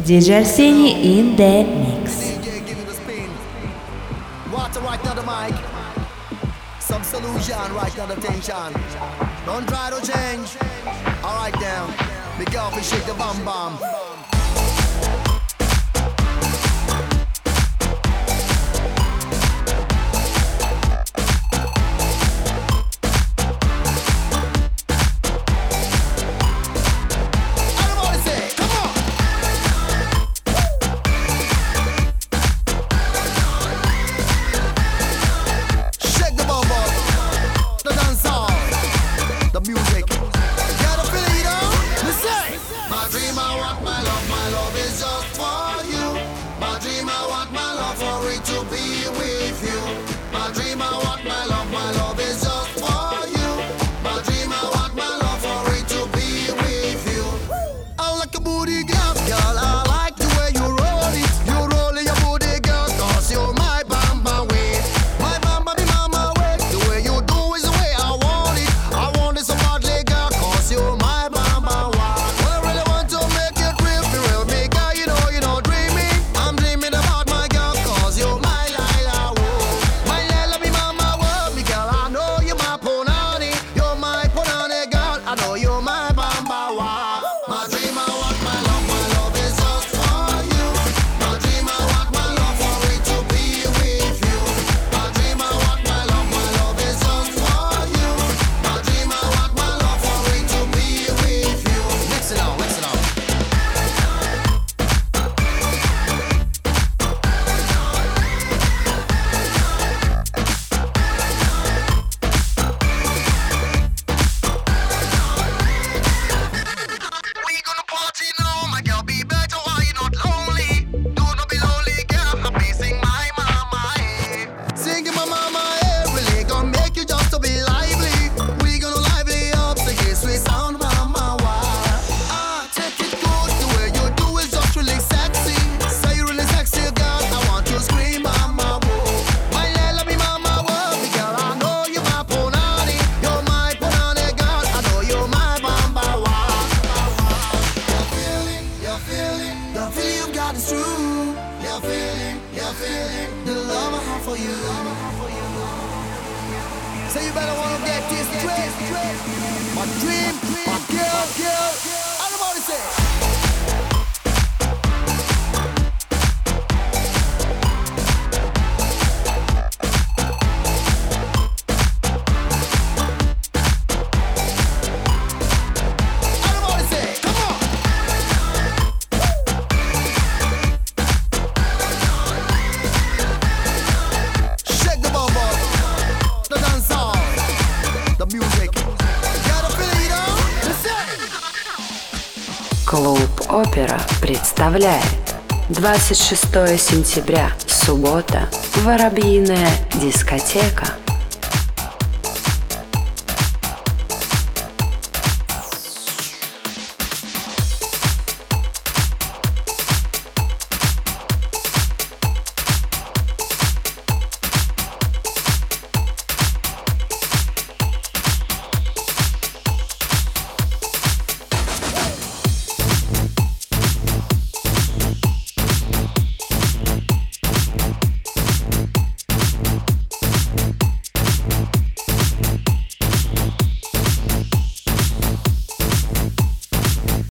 DJ Arseny in the mix. DJ give it a spin. Water right now the mic. Some solution right now the tension. Don't try to change. Alright now. Big girl fi shake the bam bam. Клуб Опера представляет 26 сентября, суббота, Воробьиная дискотека.